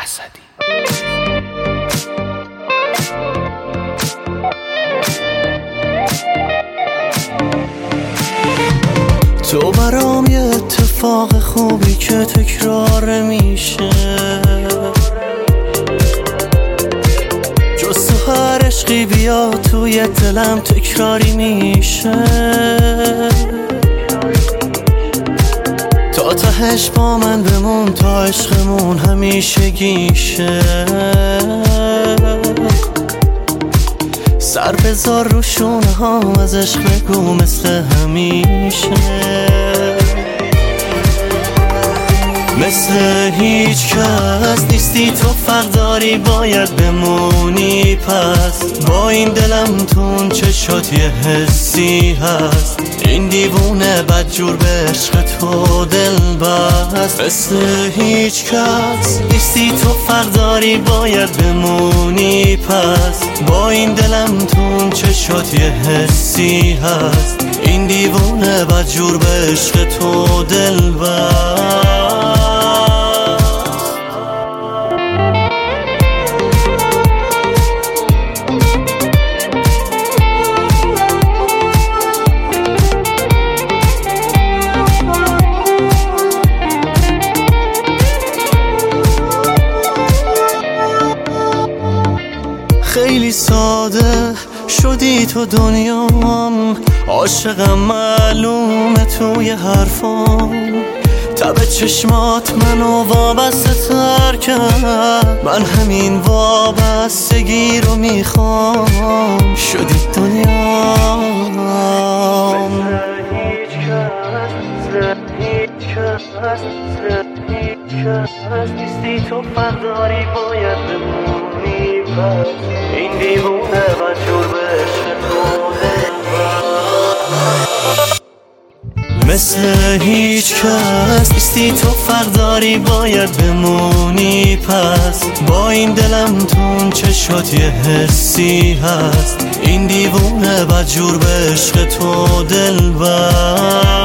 اسدی. تو برام یه اتفاق خوبی که تکرار میشه، جز تو هر عشقی بیا توی دلم تکراری میشه. تا تهش با من بمون تا عشقمون همیشه گیشه. سر بذار رو شونه ها از عشق بگو مثل همیشه. مثل هیچ کس نیستی تو، فرق داری باید بمونی. پس با این دلم تون چه شد یه حسی هست، این دیوونه بدجور به عشق تو دل بست. مثل هیچ کس نیستی تو، فرق داری باید بمونی. پس با این دلم تون چه شد یه حسی هست، این دیوونه بدجور به عشق تو دل بست. خیلی ساده شدی تو دنیام، عاشقم معلومه توی حرفام. تب چشمات منو وابسته تر کرد، من همین وابستگی رو میخوام. شدی دنیام نیستی تو، فرق داری باید بمونی. این دیوونه بدجور به عشق تو دل بست. مثل هیچ کس نیستی تو، فرق داری باید بمونی. پس با این دلم تون چه شد یه حسی هست، این دیوونه بدجور به عشق تو دل بست.